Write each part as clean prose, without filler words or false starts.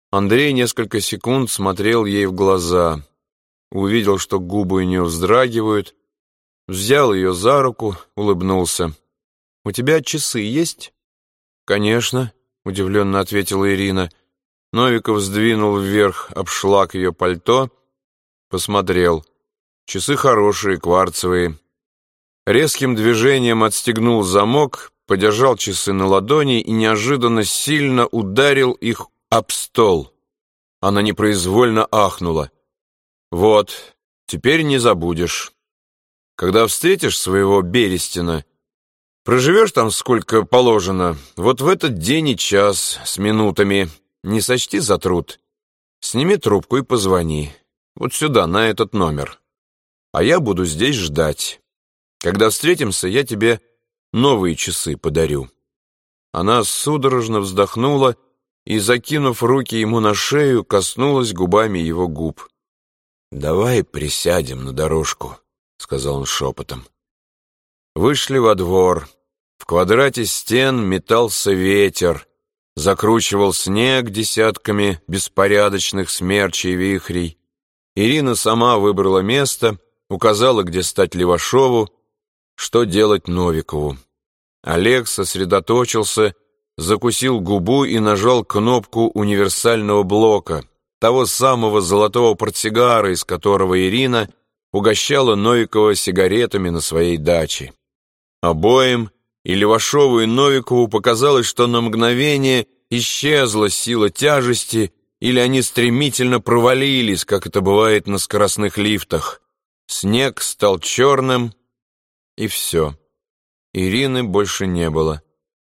Андрей несколько секунд смотрел ей в глаза, увидел, что губы у нее вздрагивают, взял ее за руку, улыбнулся. «У тебя часы есть?» «Конечно», — удивленно ответила Ирина. Новиков сдвинул вверх обшлаг ее пальто, посмотрел. Часы хорошие, кварцевые. Резким движением отстегнул замок, подержал часы на ладони и неожиданно сильно ударил их об стол. Она непроизвольно ахнула. «Вот, теперь не забудешь. Когда встретишь своего Берестина, проживешь там сколько положено, вот в этот день и час с минутами, не сочти за труд. Сними трубку и позвони. Вот сюда, на этот номер. А я буду здесь ждать. Когда встретимся, я тебе новые часы подарю». Она судорожно вздохнула и, закинув руки ему на шею, коснулась губами его губ. «Давай присядем на дорожку», — сказал он шепотом. Вышли во двор. В квадрате стен метался ветер, закручивал снег десятками беспорядочных смерчей и вихрей. Ирина сама выбрала место, указала, где стать Левашову, что делать Новикову. Олег сосредоточился, закусил губу и нажал кнопку универсального блока, того самого золотого портсигара, из которого Ирина угощала Новикова сигаретами на своей даче. Обоим, и Левашову, и Новикову, показалось, что на мгновение исчезла сила тяжести, или они стремительно провалились, как это бывает на скоростных лифтах. Снег стал черным, и все. Ирины больше не было.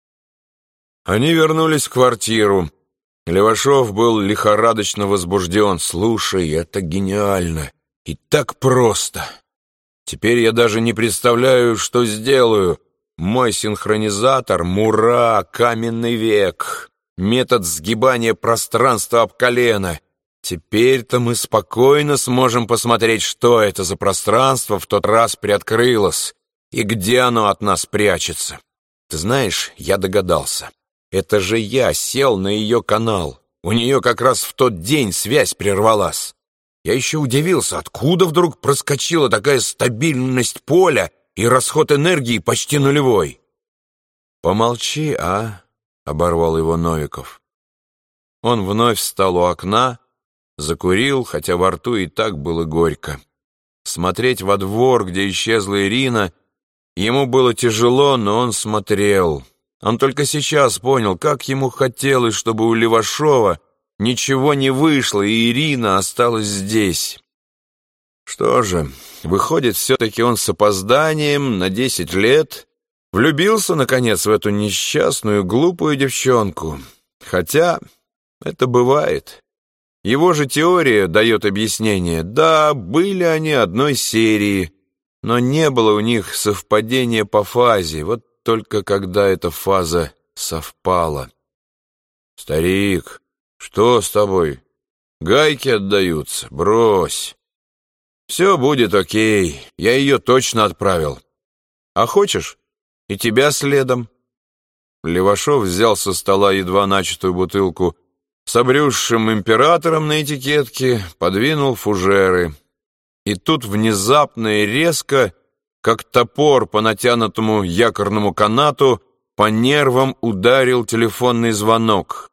Они вернулись в квартиру. Левашов был лихорадочно возбужден. «Слушай, это гениально. И так просто. Теперь я даже не представляю, что сделаю. Мой синхронизатор — мура, каменный век. Метод сгибания пространства об колено. Теперь-то мы спокойно сможем посмотреть, что это за пространство в тот раз приоткрылось и где оно от нас прячется. Ты знаешь, я догадался. Это же я сел на ее канал. У нее как раз в тот день связь прервалась. Я еще удивился, откуда вдруг проскочила такая стабильность поля и расход энергии почти нулевой. «Помолчи, а?» — оборвал его Новиков. Он вновь встал у окна, закурил, хотя во рту и так было горько. Смотреть во двор, где исчезла Ирина, ему было тяжело, но он смотрел. Он только сейчас понял, как ему хотелось, чтобы у Левашова ничего не вышло, и Ирина осталась здесь. Что же, выходит, все-таки он с опозданием на 10 лет влюбился, наконец, в эту несчастную, глупую девчонку. Хотя это бывает. Его же теория дает объяснение. Да, были они одной серии, но не было у них совпадения по фазе. Вот только когда эта фаза совпала. «Старик, что с тобой? Гайки отдаются, брось. Все будет окей, я ее точно отправил. А хочешь, и тебя следом?» Левашов взял со стола едва начатую бутылку с обрюзшим императором на этикетке, подвинул фужеры. И тут внезапно и резко, как топор по натянутому якорному канату, по нервам ударил телефонный звонок.